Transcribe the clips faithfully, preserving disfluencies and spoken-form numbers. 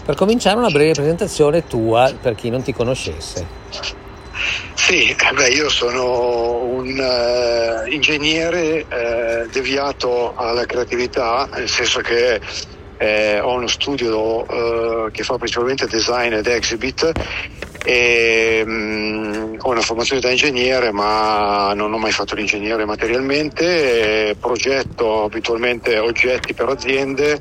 Per cominciare una breve presentazione tua per chi non ti conoscesse. Sì, beh, io sono un uh, ingegnere uh, deviato alla creatività, nel senso che eh, ho uno studio uh, che fa principalmente design ed exhibit e um, ho una formazione da ingegnere, ma non ho mai fatto l'ingegnere materialmente, e progetto abitualmente oggetti per aziende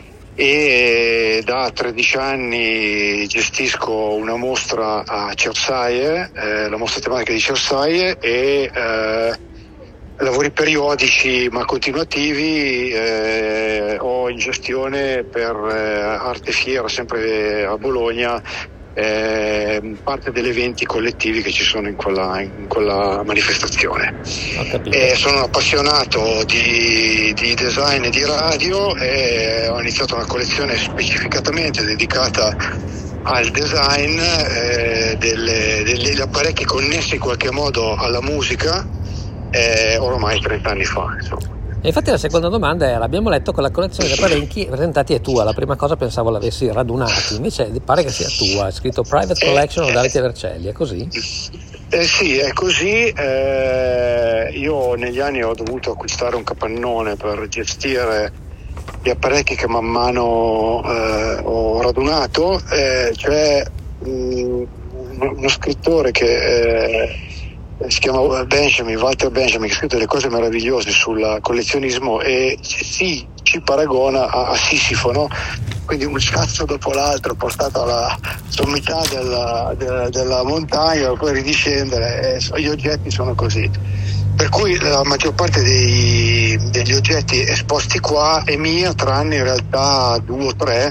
e da tredici anni gestisco una mostra a Cersaie, eh, la mostra tematica di Cersaie, e eh, lavori periodici ma continuativi eh, ho in gestione per eh, Arte Fiera, sempre a Bologna, eh, parte degli eventi collettivi che ci sono in quella, in quella manifestazione. Eh, sono un appassionato di, di design e di radio e ho iniziato una collezione specificatamente dedicata al design eh, delle, degli apparecchi connessi in qualche modo alla musica eh, ormai trenta anni fa, insomma. E infatti la seconda domanda era: abbiamo letto che la collezione di apparecchi presentati è tua. La prima cosa pensavo l'avessi radunati, invece pare che sia tua. È scritto Private Collection of Davide Vercelli, è così? Eh sì, è così. Eh, io negli anni ho dovuto acquistare un capannone per gestire gli apparecchi che man mano eh, ho radunato. Eh, c'è um, uno scrittore che eh, si chiama Benjamin, Walter Benjamin, che ha scritto delle cose meravigliose sul collezionismo e sì, ci paragona a, a Sisifo, no? Quindi un cazzo dopo l'altro portato alla sommità della, della, della montagna, poi ridiscendere, e gli oggetti sono così. Per cui la maggior parte dei, degli oggetti esposti qua è mia, tranne in realtà due o tre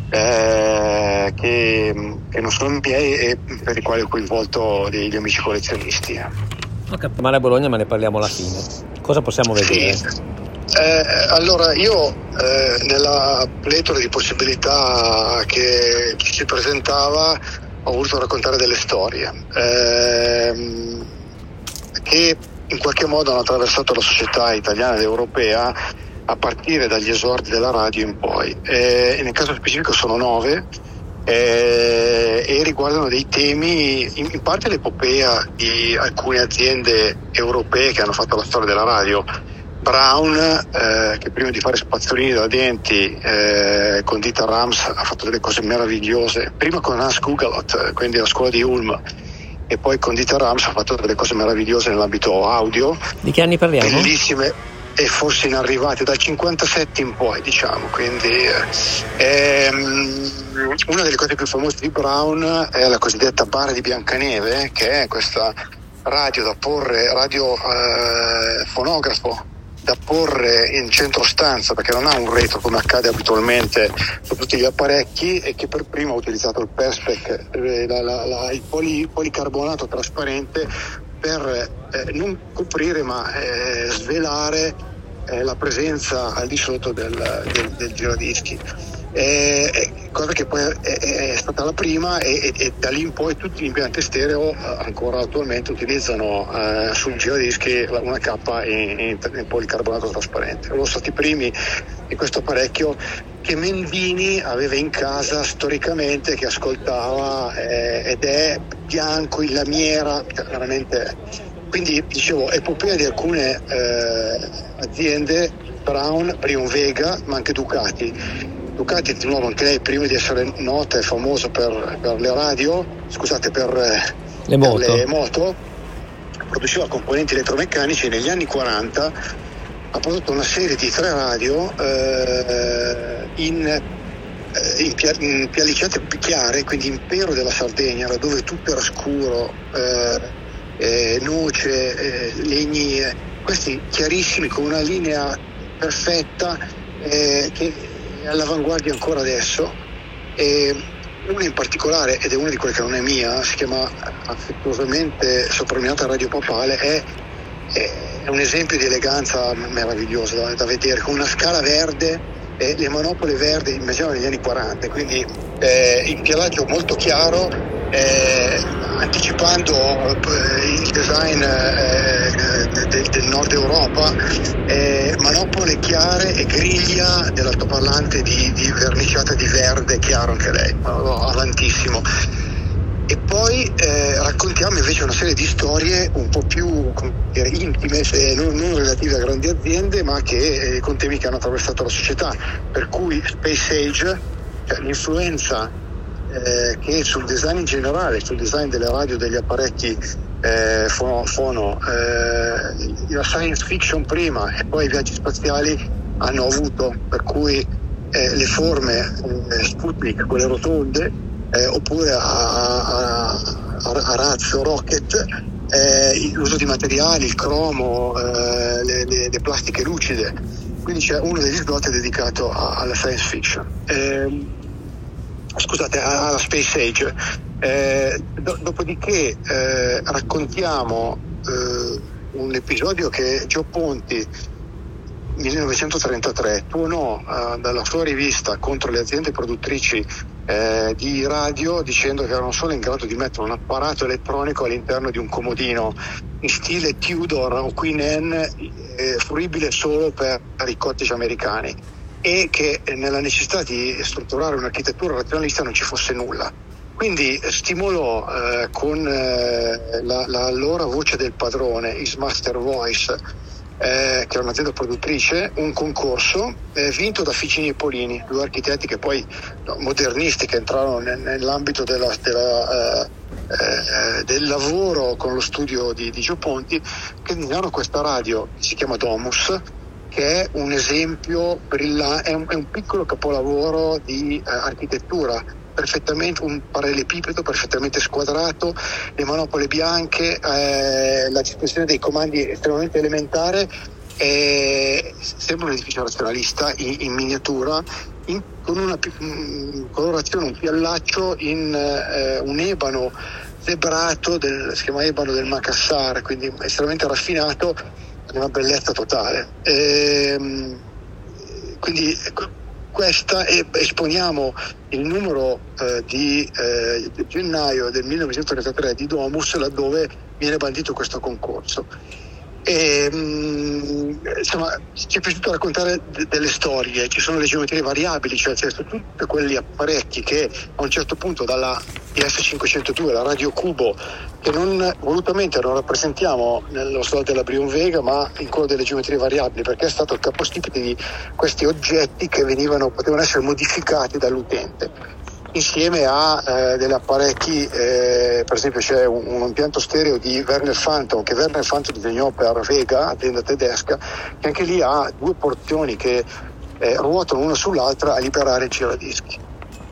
eh, che, che non sono miei e per i quali ho coinvolto degli amici collezionisti. Ho capito, male a Bologna, ma ne parliamo alla fine. Cosa possiamo vedere? Sì. Eh, allora io eh, nella pletora di possibilità che ci si presentava ho voluto raccontare delle storie eh, che in qualche modo hanno attraversato la società italiana ed europea a partire dagli esordi della radio in poi. Eh, nel caso specifico sono nove eh, e riguardano dei temi, in, in parte l'epopea di alcune aziende europee che hanno fatto la storia della radio. Brown, eh, che prima di fare spazzolini da denti eh, con Dieter Rams ha fatto delle cose meravigliose, prima con Hans Kugelot, quindi la scuola di Ulm, e poi con Dieter Rams ha fatto delle cose meravigliose nell'ambito audio. Di che anni parliamo? Bellissime e forse inarrivate, dal cinquantasette in poi, diciamo. Quindi ehm, una delle cose più famose di Brown è la cosiddetta bara di Biancaneve, che è questa radio da porre, radio eh, fonografo da porre in centro stanza, perché non ha un retro come accade abitualmente su tutti gli apparecchi, e che per primo ha utilizzato il Perspex, eh, la, la, la, il poli, policarbonato trasparente per eh, non coprire ma eh, svelare eh, la presenza al di sotto del, del, del giradischi. Eh, cosa che poi è, è stata la prima e, e, e da lì in poi tutti gli impianti stereo ancora attualmente utilizzano eh, sul giradischi una cappa in, in, in policarbonato trasparente. Loro sono stati i primi di questo apparecchio che Mendini aveva in casa storicamente, che ascoltava eh, ed è bianco in lamiera, veramente. Quindi dicevo, epopea di alcune eh, aziende, Brown, Brion Vega, ma anche Ducati. Ducati di nuovo anche lei, prima di essere nota e famosa per, per le radio, scusate, per le moto, per le moto produceva componenti elettromeccanici. Negli anni quaranta ha prodotto una serie di tre radio eh, in, eh, in, pia, in pialicciate chiare, quindi impero della Sardegna, dove tutto era scuro, eh, eh, noce, eh, legni, eh, questi chiarissimi con una linea perfetta eh, che all'avanguardia ancora adesso. E una in particolare, ed è una di quelle che non è mia, si chiama affettuosamente soprannominata Radio Papale, è, è un esempio di eleganza meravigliosa da, da vedere, con una scala verde e le manopole verdi, immaginiamo negli anni quaranta, quindi eh, il piallaggio molto chiaro, eh, anticipando eh, il design eh, del, del nord Europa, eh, manopole chiare e griglia dell'altoparlante di, di verniciata di verde chiaro anche lei, avantissimo. E poi eh, raccontiamo invece una serie di storie un po' più dire, intime, se non, non relative a grandi aziende, ma che eh, con temi che hanno attraversato la società, per cui Space Age, cioè l'influenza eh, che sul design in generale, sul design delle radio, degli apparecchi eh, fono, fono eh, la science fiction prima e poi i viaggi spaziali hanno avuto, per cui eh, le forme eh, Sputnik, quelle rotonde, Eh, oppure a, a, a, a razzo, rocket, eh, l'uso di materiali, il cromo, eh, le, le, le plastiche lucide. Quindi c'è uno degli slot è dedicato a, alla science fiction, eh, scusate, alla Space Age. Eh, do, dopodiché eh, raccontiamo eh, un episodio che Gio Ponti millenovecentotrentatré tuonò eh, dalla sua rivista contro le aziende produttrici eh, di radio, dicendo che erano solo in grado di mettere un apparato elettronico all'interno di un comodino in stile Tudor o Queen Anne, eh, fruibile solo per i cottage americani, e che nella necessità di strutturare un'architettura razionalista non ci fosse nulla. Quindi stimolò eh, con eh, la, la allora voce del padrone, His Master Voice, Eh, che è un'azienda produttrice, un concorso eh, vinto da Ficini e Polini, due architetti che poi no, modernisti, che entrarono nel, nell'ambito della, della, eh, eh, del lavoro con lo studio di, di Gio Ponti, che disegnarono questa radio che si chiama Domus, che è un esempio brillante, è un, è un piccolo capolavoro di eh, architettura, perfettamente un parallelepipedo perfettamente squadrato, le manopole bianche, eh, la disposizione dei comandi estremamente elementare, eh, sembra un edificio razionalista in, in miniatura, in, con una mh, colorazione, un piallaccio in eh, un ebano zebrato, del, si chiama ebano del Macassar, quindi estremamente raffinato, una bellezza totale. E, quindi questa, e esponiamo il numero eh, di eh, gennaio del millenovecentotrentatré di Domus, laddove viene bandito questo concorso. E, mh, insomma, ci è piaciuto raccontare d- delle storie, ci sono le geometrie variabili, cioè c'è tutti quegli apparecchi che a un certo punto, dalla D S cinquecentodue, la radio cubo, che non volutamente non rappresentiamo nello slot della Brion Vega, ma in quello delle geometrie variabili, perché è stato il capostipite di questi oggetti che venivano, potevano essere modificati dall'utente, insieme a eh, degli apparecchi, eh, per esempio c'è un, un impianto stereo di Werner Phantom che Werner Phantom disegnò per Vega, azienda tedesca, che anche lì ha due porzioni che eh, ruotano una sull'altra a liberare il giradischi.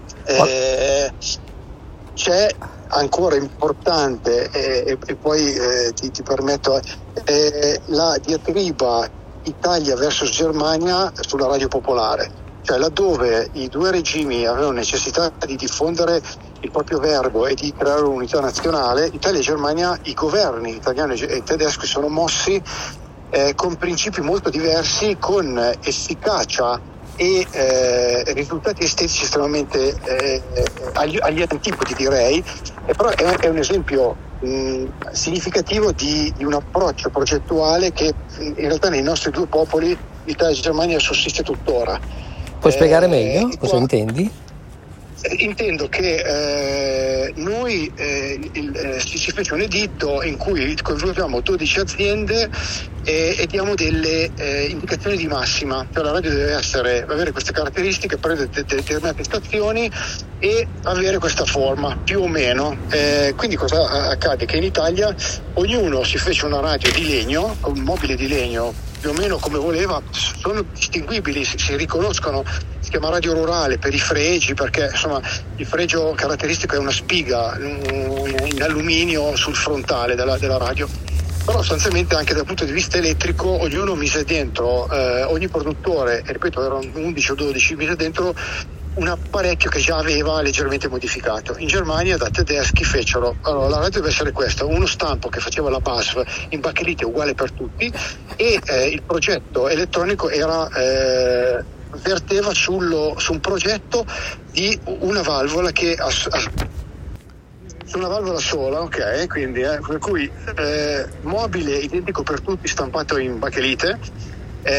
Eh, c'è ancora importante, eh, e, e poi eh, ti, ti permetto eh, la diatriba Italia versus Germania sulla radio popolare, cioè laddove i due regimi avevano necessità di diffondere il proprio verbo e di creare un'unità nazionale, Italia e Germania, i governi italiano e tedesco sono mossi eh, con principi molto diversi, con efficacia e eh, risultati estetici estremamente eh, agli, agli antipodi, direi, e però è, è un esempio mh, significativo di, di un approccio progettuale che in realtà nei nostri due popoli, Italia e Germania, sussiste tuttora. Puoi spiegare eh, meglio qua, cosa intendi? Eh, intendo che eh, noi eh, il, eh, si, si fece un editto in cui coinvolgiamo dodici aziende e, e diamo delle eh, indicazioni di massima, cioè la radio deve essere, avere queste caratteristiche, prendere de- de- determinate stazioni e avere questa forma più o meno. Eh, quindi cosa accade? Che in Italia ognuno si fece una radio di legno, con un mobile di legno più o meno come voleva, sono distinguibili, si, si riconoscono, si chiama radio rurale per i fregi, perché insomma il fregio caratteristico è una spiga in alluminio sul frontale della, della radio, però sostanzialmente anche dal punto di vista elettrico ognuno mise dentro, eh, ogni produttore, e ripeto erano undici o dodici, mise dentro un apparecchio che già aveva leggermente modificato. In Germania da tedeschi fecero, allora la radio deve essere questa, uno stampo che faceva la B A S F in bachelite uguale per tutti, e eh, il progetto elettronico era eh, verteva sullo, su un progetto di una valvola che ass- ass- su una valvola sola, ok, quindi eh, per cui eh, mobile identico per tutti, stampato in bakelite,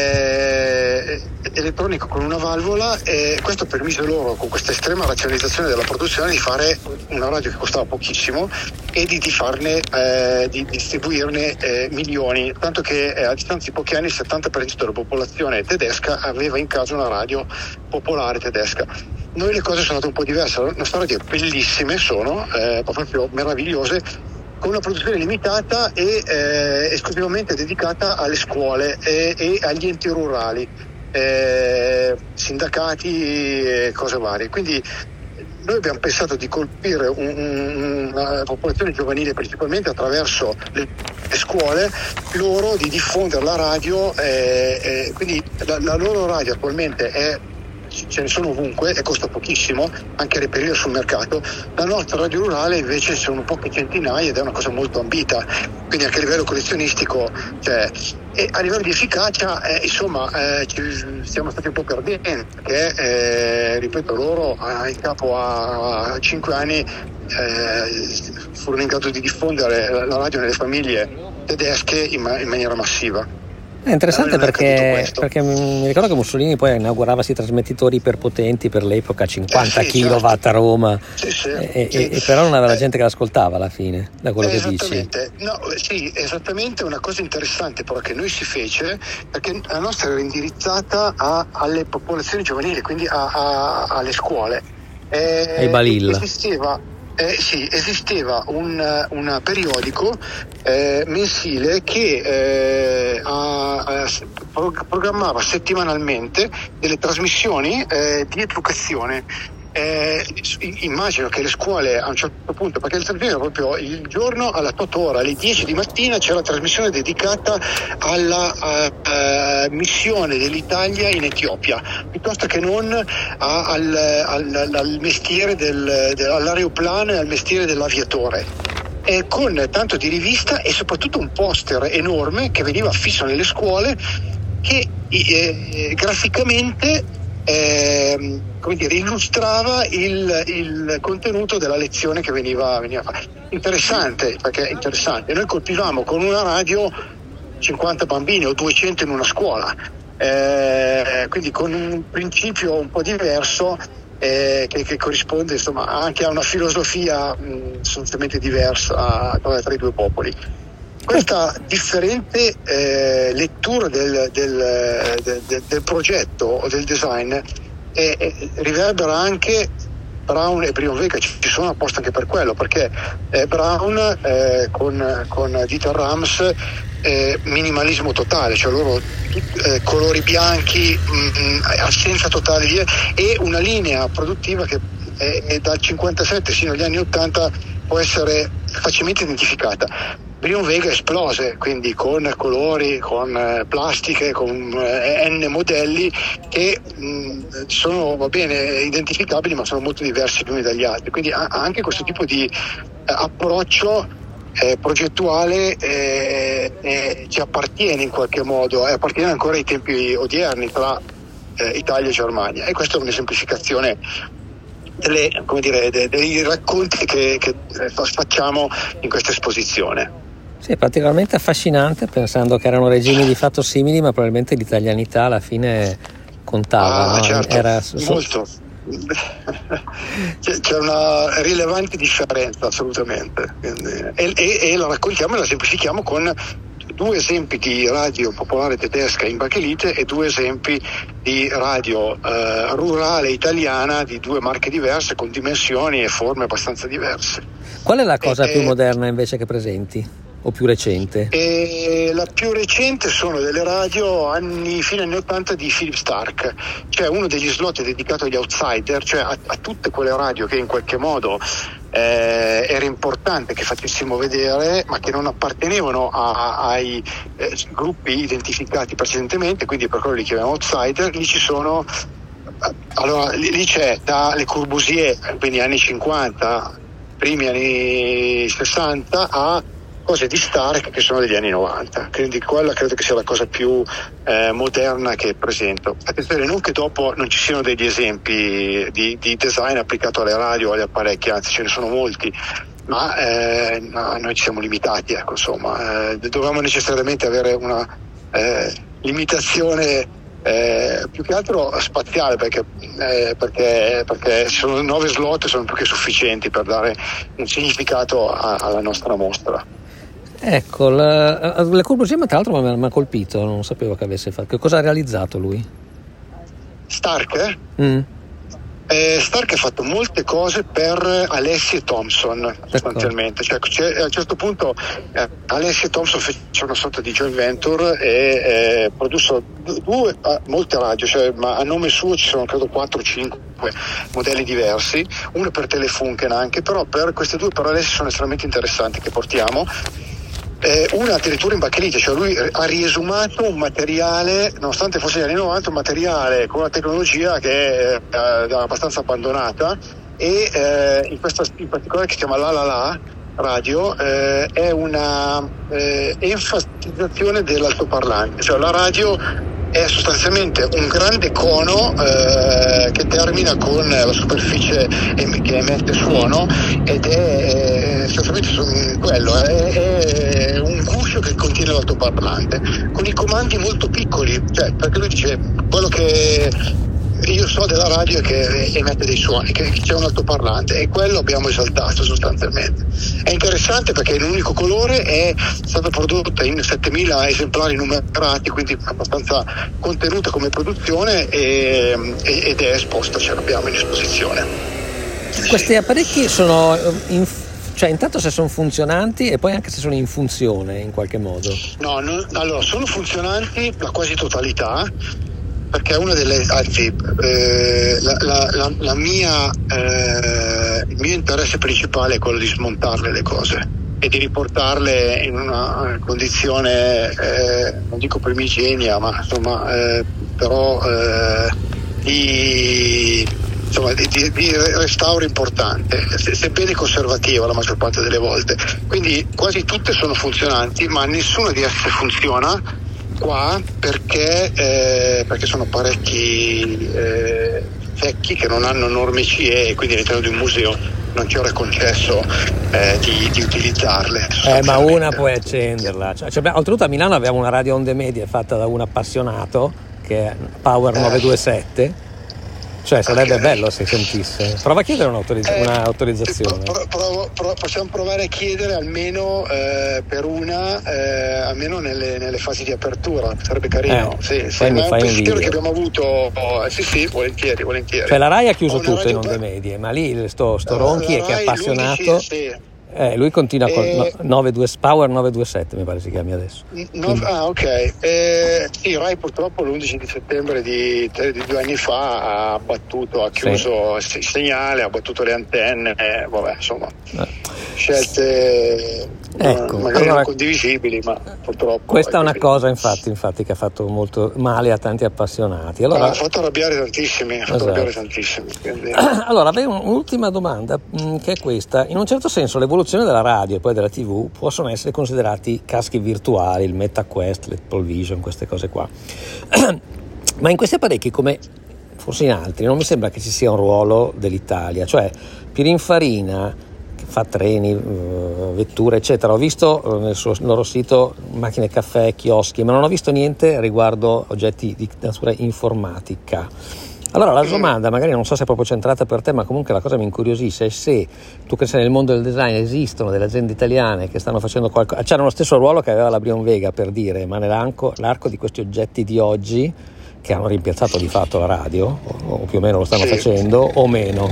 eh, elettronico con una valvola, e questo permise loro, con questa estrema razionalizzazione della produzione, di fare una radio che costava pochissimo e di, di farne eh, di distribuirne eh, milioni, tanto che eh, a distanza di pochi anni il settanta per cento della popolazione tedesca aveva in casa una radio popolare tedesca. Noi le cose sono andate un po' diverse, le nostre radio bellissime sono, eh, proprio meravigliose, con una produzione limitata e eh, esclusivamente dedicata alle scuole e, e agli enti rurali, eh, sindacati e cose varie. Quindi noi abbiamo pensato di colpire un, un, una popolazione giovanile principalmente attraverso le, le scuole, loro di diffondere la radio, eh, eh, quindi la, la loro radio attualmente è, ce ne sono ovunque e costa pochissimo anche reperire sul mercato. La nostra radio rurale invece sono poche centinaia ed è una cosa molto ambita, quindi anche a livello collezionistico, cioè, e a livello di efficacia eh, insomma eh, ci siamo stati un po' perdenti, perché eh, ripeto, loro eh, in capo a, a cinque anni eh, furono in grado di diffondere la radio nelle famiglie tedesche in, ma- in maniera massiva. È interessante perché, perché mi ricordo che Mussolini poi inaugurava questi trasmettitori iperpotenti per l'epoca, cinquanta eh sì, chilowatt certo. a Roma, sì, sì, e, sì. E, e però non aveva eh, gente che l'ascoltava alla fine, da quello eh, che dici. No, sì, esattamente, una cosa interessante però che noi si fece, perché la nostra era indirizzata a, alle popolazioni giovanili, quindi a, a, alle scuole. Eh, Ai Balilla. Esisteva Eh, sì, esisteva un, un periodico eh, mensile che eh, a, a, programmava settimanalmente delle trasmissioni eh, di educazione. Eh, immagino che le scuole a un certo punto, perché il trasmissione era proprio il giorno alla otto ore, alle dieci di mattina c'era la trasmissione dedicata alla uh, uh, missione dell'Italia in Etiopia, piuttosto che non a, al, al, al mestiere del, del, all'aeroplano e al mestiere dell'aviatore, e con tanto di rivista e soprattutto un poster enorme che veniva affisso nelle scuole che eh, graficamente Eh, come dire, illustrava il, il contenuto della lezione che veniva, veniva fatta. Interessante, perché è interessante. Noi colpivamo con una radio cinquanta bambini o duecento in una scuola, eh, quindi con un principio un po' diverso, eh, che, che corrisponde insomma anche a una filosofia mh, sostanzialmente diversa tra, tra i due popoli. Questa differente eh, lettura del, del, del, del progetto o del design eh, eh, riverbera anche Brown e Brion Vega, ci sono apposta anche per quello, perché eh, Brown eh, con, con Dieter Rams eh, minimalismo totale, cioè loro eh, colori bianchi, mh, assenza totale di, e una linea produttiva che è, è dal cinquantasette fino agli anni ottanta può essere facilmente identificata. Brion Vega esplose, quindi con colori, con eh, plastiche, con eh, n modelli che mh, sono, va bene, identificabili, ma sono molto diversi gli uni dagli altri. Quindi ha, ha anche questo tipo di eh, approccio eh, progettuale eh, eh, ci appartiene in qualche modo, eh, appartiene ancora ai tempi odierni tra eh, Italia e Germania, e questa è un'esemplificazione delle, come dire, dei, dei racconti che, che facciamo in questa esposizione. Sì, è particolarmente affascinante, pensando che erano regimi di fatto simili, ma probabilmente l'italianità alla fine contava. Ah, no? certo, Era molto. C'è, c'è una rilevante differenza, assolutamente. E, e, e la raccontiamo e la semplifichiamo con due esempi di radio popolare tedesca in bakelite e due esempi di radio eh, rurale italiana di due marche diverse, con dimensioni e forme abbastanza diverse. Qual è la cosa e, più moderna invece che presenti? O più recente? E la più recente sono delle radio anni, fine anni ottanta di Philip Stark, cioè uno degli slot dedicato agli outsider, cioè a, a tutte quelle radio che in qualche modo eh, era importante che facessimo vedere, ma che non appartenevano a, a, ai eh, gruppi identificati precedentemente, quindi per quello li chiamiamo outsider. Lì ci sono, allora lì, lì c'è da Le Corbusier, quindi anni cinquanta, primi anni sessanta, a cose di Stark che sono degli anni novanta, quindi quella credo che sia la cosa più eh, moderna che presento. Attenzione, non che dopo non ci siano degli esempi di, di design applicato alle radio o agli apparecchi, anzi ce ne sono molti, ma eh, no, noi ci siamo limitati, ecco, insomma, eh, dovevamo necessariamente avere una eh, limitazione eh, più che altro spaziale, perché, eh, perché, perché sono nove slot, sono più che sufficienti per dare un significato a, alla nostra mostra. Ecco, la, Le Corbusier tra l'altro mi ha colpito, non sapevo che avesse fatto. Che cosa ha realizzato lui? Stark, eh? Mm. Eh, Stark ha fatto molte cose per Alessi e Thompson, sostanzialmente. Cioè, cioè, a un certo punto eh, Alessi e Thompson fecero una sorta di joint venture e eh, produssero due, eh, molte radio, cioè, ma a nome suo ci sono credo quattro o cinque modelli diversi, uno per Telefunken anche, però per queste due per Alessi sono estremamente interessanti, che portiamo. Eh, una addirittura in bacchelite, cioè lui ha riesumato un materiale, nonostante fosse negli anni novanta, un materiale con una tecnologia che è eh, abbastanza abbandonata, e eh, in questa in particolare, che si chiama La La La Radio, eh, è una eh, enfatizzazione dell'altoparlante, cioè la radio è sostanzialmente un grande cono eh, che termina con la superficie em- che emette suono, ed è sostanzialmente quello, è, è un guscio che contiene l'altoparlante, con i comandi molto piccoli, cioè, perché lui dice quello che io so della radio è che emette dei suoni, che c'è un altoparlante, e quello abbiamo esaltato sostanzialmente. È interessante perché è un unico colore, è stata prodotta in settemila esemplari numerati, quindi abbastanza contenuta come produzione, e, ed è esposta, ce l'abbiamo in esposizione. Questi apparecchi sono in, cioè intanto se sono funzionanti, e poi anche se sono in funzione in qualche modo? No, no, allora sono funzionanti la quasi totalità, perché una delle, anzi eh, la, la, la, la mia eh, il mio interesse principale è quello di smontarle le cose e di riportarle in una condizione eh, non dico primigenia, ma insomma eh, però eh, di insomma di, di, di restauro importante, se, sebbene conservativa la maggior parte delle volte. Quindi quasi tutte sono funzionanti, ma nessuna di esse funziona qua perché eh, perché sono apparecchi eh, vecchi che non hanno norme C E, e quindi all'interno di un museo non ci ora concesso eh, di, di utilizzarle. Eh, ma una puoi accenderla. Cioè, cioè, oltretutto a Milano abbiamo una radio onde medie fatta da un appassionato, che è Power eh. nove due sette. Cioè sarebbe okay. bello se sentisse. Prova a chiedere un'autorizz- eh, un'autorizzazione. Pro, pro, pro, possiamo provare a chiedere almeno eh, per una, eh, almeno nelle, nelle fasi di apertura. Sarebbe carino. Eh, sì, sì, ma è un pensiero che abbiamo avuto. Oh, sì, sì, volentieri, volentieri. Cioè la Rai ha chiuso tutto in onde medie, ma lì sto, sto Ronchi che è appassionato. Sì. Eh, lui continua con eh, nove due Power nove due sette, mi pare si chiami adesso. No, ah, ok. Eh, sì, Rai purtroppo l'undici di settembre di, di due anni fa ha battuto, ha chiuso sì. il segnale, ha battuto le antenne, eh, vabbè, insomma, eh. scelte ecco, magari allora, non condivisibili, ma purtroppo. Questa è una cosa infatti, infatti che ha fatto molto male a tanti appassionati. Allora, ha fatto arrabbiare tantissimi, ha fatto esatto. arrabbiare tantissimi. Quindi... Allora, avevo un'ultima domanda mh, che è questa. In un certo senso l'evoluzione della radio e poi della tivù possono essere considerati caschi virtuali, il MetaQuest, l'Apple Vision, queste cose qua. Ma in questi apparecchi, come forse in altri, non mi sembra che ci sia un ruolo dell'Italia. Cioè Pininfarina, che fa treni, uh, vetture eccetera, ho visto nel suo loro sito macchine caffè, chioschi, ma non ho visto niente riguardo oggetti di natura informatica. Allora la domanda, magari non so se è proprio centrata per te, ma comunque la cosa mi incuriosisce, è se tu che sei nel mondo del design esistono delle aziende italiane che stanno facendo qualcosa, c'hanno lo stesso ruolo che aveva la Brion Vega, per dire, ma nell'arco l'arco di questi oggetti di oggi che hanno rimpiazzato di fatto la radio, o, o più o meno lo stanno sì. facendo, o meno?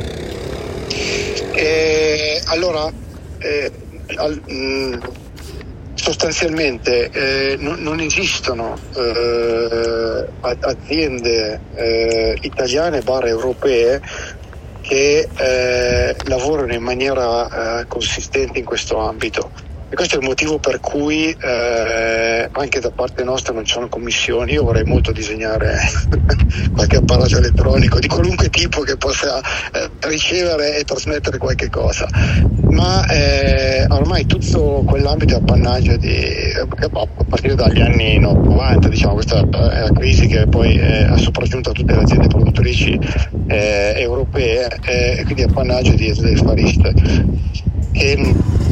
Eh, allora eh, al, mh, sostanzialmente eh, non, non esistono eh, aziende eh, italiane barra europee che eh, lavorano in maniera eh, consistente in questo ambito, e questo è il motivo per cui eh, anche da parte nostra non ci sono commissioni. Io vorrei molto disegnare qualche apparato elettronico di qualunque tipo che possa eh, ricevere e trasmettere qualche cosa, ma eh, ormai tutto quell'ambito è appannaggio di a partire dagli anni novanta, diciamo, questa è la crisi che poi eh, ha sopraggiunto a tutte le aziende produttrici eh, europee, eh, e quindi appannaggio di aziende fariste. che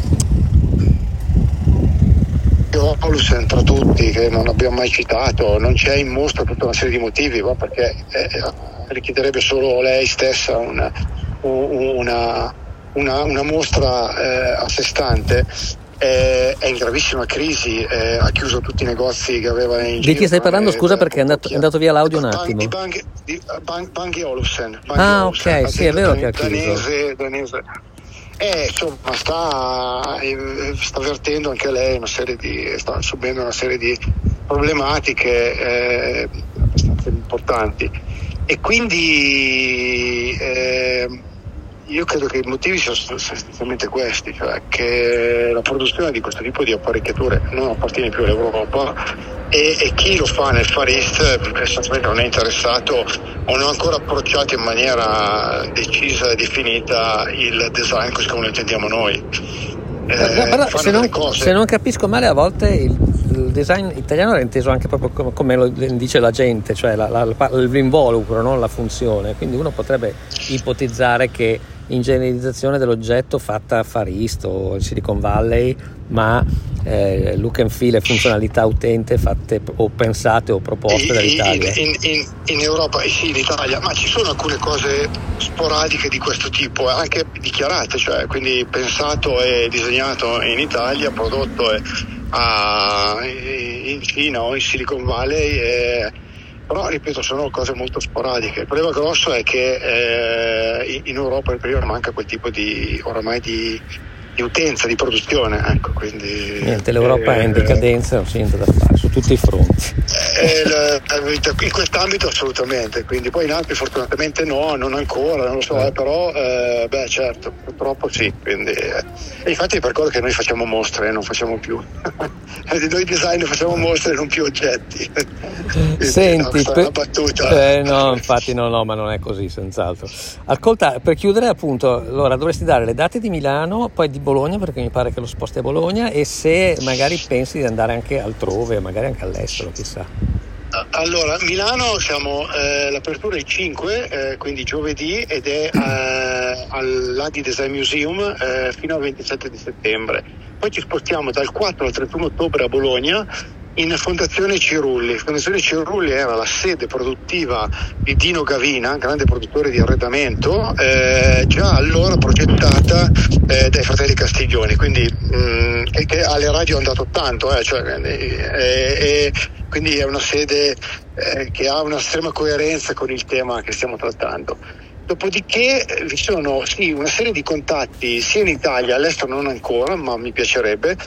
Olsen tra tutti, che non abbiamo mai citato, non c'è in mostra tutta una serie di motivi, ma perché eh, richiederebbe solo lei stessa una, una, una, una mostra eh, a sé stante. Eh, è in gravissima crisi, eh, ha chiuso tutti i negozi che aveva in giro. Di chi stai parlando? Scusa, eh, perché è andato, è andato via l'audio un attimo. Di Bang, di Bang, Bang Olufsen. Ah, ok, sì, è vero che ha chiuso. Danese, danese. Eh, insomma, sta, eh, sta avvertendo anche lei una serie di, sta subendo una serie di problematiche eh, abbastanza importanti, e quindi eh, io credo che i motivi siano essenzialmente questi, cioè che la produzione di questo tipo di apparecchiature non appartiene più all'Europa, e, e chi lo fa nel Far East essenzialmente non è interessato o non ha ancora approcciato in maniera decisa e definita il design così come lo intendiamo noi. Eh, Guarda, se, non, se non capisco male, a volte il, il design italiano era inteso anche proprio come, come lo dice la gente, cioè la, la, l'involucro, non la funzione, quindi uno potrebbe ipotizzare che ingegnerizzazione dell'oggetto fatta a Far East o in Silicon Valley, ma eh, look and feel e funzionalità utente fatte o pensate o proposte in, dall'Italia. In, in, in Europa e sì, in Italia, ma ci sono alcune cose sporadiche di questo tipo, anche dichiarate, cioè quindi pensato e disegnato in Italia, prodotto a, in Cina o in Silicon Valley. E, però ripeto, sono cose molto sporadiche. Il problema grosso è che eh, in Europa in periodo manca quel tipo di oramai di, di utenza, di produzione, ecco, quindi niente, l'Europa eh, è in decadenza, non c'è niente da fare su tutti i fronti. Eh, in quest'ambito assolutamente, quindi poi in altri fortunatamente no, non ancora, non lo so, eh, però eh, beh certo, purtroppo sì, quindi eh. E infatti è per quello che noi facciamo mostre, non facciamo più noi design facciamo mostre, non più oggetti. Quindi, senti, no, per... battuta. Eh, no, infatti no, no, ma non è così, senz'altro. Ascolta, per chiudere appunto, allora dovresti dare le date di Milano, poi di Bologna, perché mi pare che lo sposti a Bologna, e se magari pensi di andare anche altrove, magari anche all'estero, chissà. Allora, Milano siamo, eh, l'apertura è il cinque, eh, quindi giovedì, ed è eh, all'A D I Design Museum eh, fino al ventisette di settembre. Poi ci spostiamo dal quattro al trentuno ottobre a Bologna in Fondazione Cirulli. Fondazione Cirulli era la sede produttiva di Dino Gavina, grande produttore di arredamento, eh, già allora progettata eh, dai fratelli Castiglioni, quindi mh, e che alle radio è andato tanto, eh, cioè, eh, eh, quindi è una sede eh, che ha una estrema coerenza con il tema che stiamo trattando. Dopodiché vi sono sì una serie di contatti sia in Italia, all'estero non ancora, ma mi piacerebbe,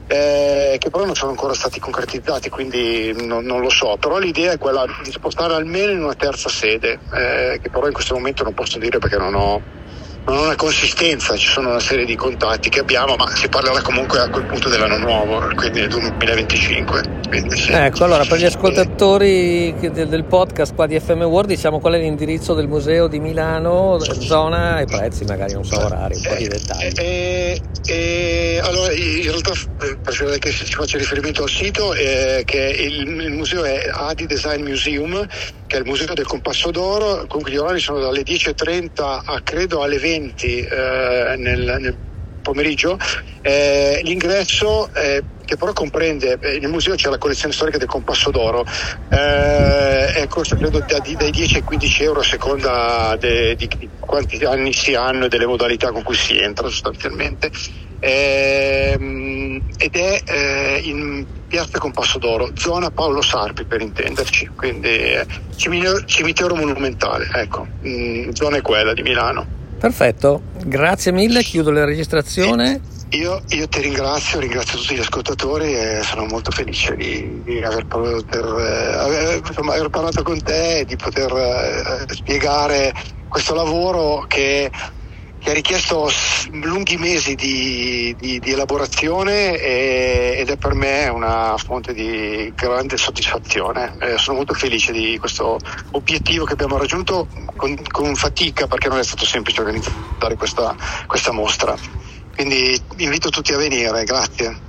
eh, che però non sono ancora stati concretizzati, quindi non, non lo so, però l'idea è quella di spostare almeno in una terza sede, eh, che però in questo momento non posso dire perché non ho non ho una consistenza, ci sono una serie di contatti che abbiamo, ma si parlerà comunque a quel punto dell'anno nuovo, quindi nel duemilaventicinque. Quindi sì. Ecco, allora per gli ascoltatori del, del podcast qua di F M World, diciamo qual è l'indirizzo del museo di Milano, zona e prezzi, magari non so, orari, un po' di dettagli. Eh, eh, eh, allora in realtà eh, preferirei che si faccia riferimento al sito, eh, che il, il museo è A D I Design Museum, che è il museo del Compasso d'Oro. Comunque gli orari sono dalle dieci e trenta a credo alle venti eh, nel, nel pomeriggio. Eh, l'ingresso eh, che però comprende, eh, nel museo c'è la collezione storica del Compasso d'Oro, eh, è corso credo da, dai dieci ai quindici euro a seconda de, di, di quanti anni si hanno e delle modalità con cui si entra sostanzialmente, eh, ed è eh, in piazza Compasso d'Oro, zona Paolo Sarpi per intenderci, quindi eh, cimitero, cimitero monumentale, ecco, mh, zona è quella di Milano. Perfetto, grazie mille, chiudo la registrazione. Io, io ti ringrazio, ringrazio tutti gli ascoltatori e sono molto felice di, di aver, poter, eh, aver, insomma, aver parlato con te e di poter eh, spiegare questo lavoro che, che ha richiesto lunghi mesi di, di, di elaborazione e, ed è per me una fonte di grande soddisfazione. Eh, sono molto felice di questo obiettivo che abbiamo raggiunto con, con fatica, perché non è stato semplice organizzare questa, questa mostra. Quindi invito tutti a venire, grazie.